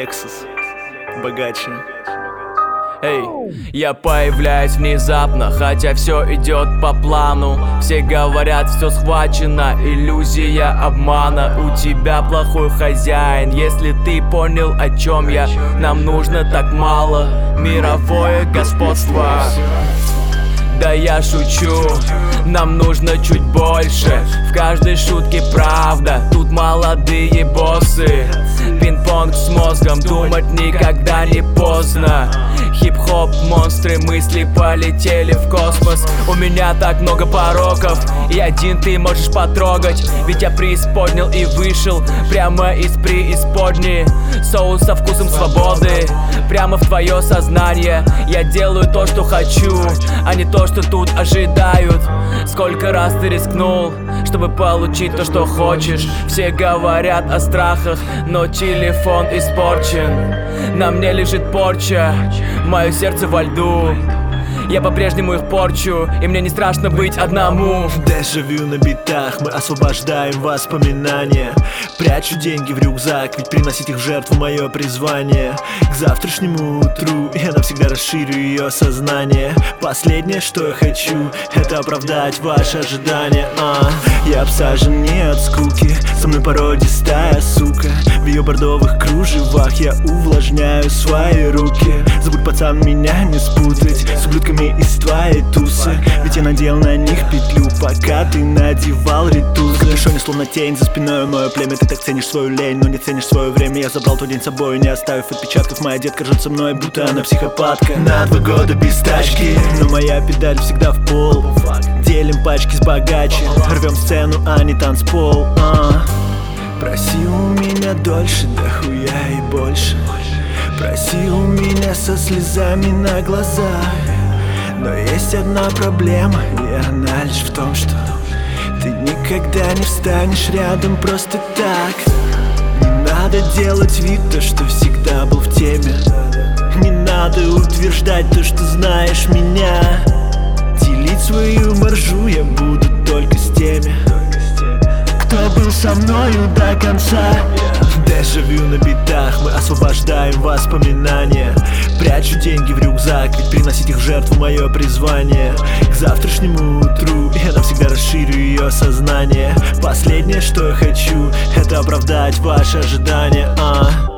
Lexus, богаче. Эй, я появляюсь внезапно, хотя все идет по плану. Все говорят, все схвачено, иллюзия обмана. У тебя плохой хозяин, если ты понял, о чем я. Нам нужно так мало, мировое господство. Да я шучу, нам нужно чуть больше. В каждой шутке правда, тут молодые боссы. Пинг-понг с мозгом, думать никогда не поздно. Хип-хоп, монстры, мысли полетели в космос. У меня так много пороков, и один ты можешь потрогать. Ведь я преисподнял и вышел прямо из преисподней. Соус со вкусом свободы, прямо в твое сознание. Я делаю то, что хочу, а не то, что тут ожидают. Сколько раз ты рискнул, чтобы получить то, что хочешь. Все говорят о страхах, но телефон испорчен. На мне лежит порча, мое сердце во льду. Я по-прежнему их порчу, и мне не страшно быть одному. Дежавю на битах, мы освобождаем воспоминания. Прячу деньги в рюкзак, ведь приносить их в жертву мое призвание. К завтрашнему утру я навсегда расширю ее сознание. Последнее, что я хочу, это оправдать ваши ожидания. Я обсажен не от скуки, со мной породистая сука. В ее бордовых кружевах я увлажняю свои руки. Забудь, пацан, меня не спутать с ублюдками из твоей тусы. Ведь я надел на них петлю, пока ты надевал ритузы. В капюшоне словно тень, за спиной мое племя. Ты так ценишь свою лень, но не ценишь свое время. Я забрал тот день с собой, не оставив отпечатков. Моя детка ржет со мной, будто она психопатка. На 2 года без тачки, но моя педаль всегда в пол. Делим пачки с богаче, рвем сцену, а не танцпол. Просил у меня дольше, да хуя и больше. Просил у меня со слезами на глазах. Но есть одна проблема, и она лишь в том, что ты никогда не встанешь рядом просто так. Не надо делать вид, то, что всегда был в теме. Не надо утверждать то, что знаешь меня. Делить свою маржу я буду только с теми, кто был со мною до конца. Дежавю на битах, мы освобождаем воспоминания. Прячу деньги в рюкзак, ведь приносить их в жертву мое призвание. К завтрашнему утру я навсегда расширю ее сознание. Последнее, что я хочу, это оправдать ваши ожидания.